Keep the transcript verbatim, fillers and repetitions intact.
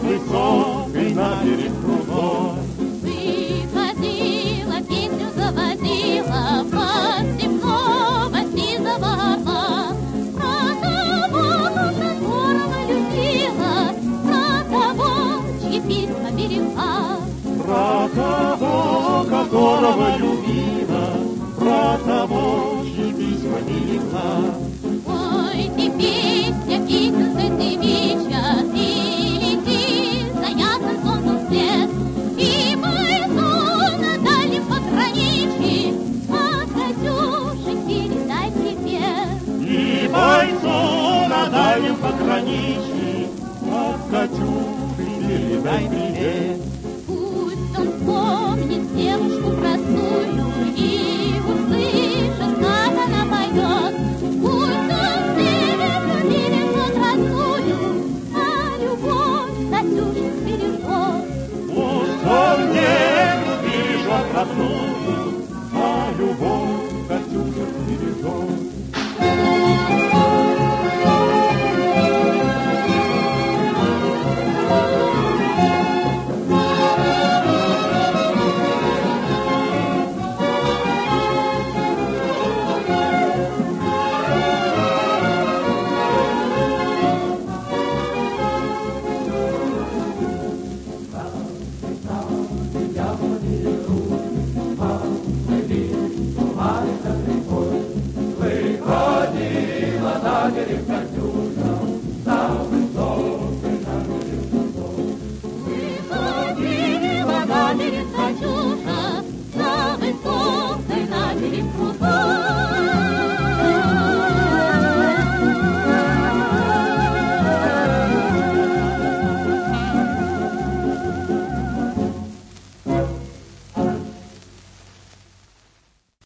высокой на берег крутой. Выходила, песню заводила, под земного сизого орла. Про того, которого любила, про того, чьи письма берегла. Про того, которого любила, про того, чьи письма берегла. Ой, ты песня, песенка девичья, ты лети за ясным солнцем свет, и бойцу на дальнем пограничье от Катюши передай привет. И бойцу на дальнем пограничье от Катюши передай привет. Пусть он вспомнит девушку простую и услышит, как она поет. Пусть он бережет, бережет родную, а любовь Катюши бережет. Пусть он не бережет родную, а любовь Катюша бережет. Выходила на берег Катюша.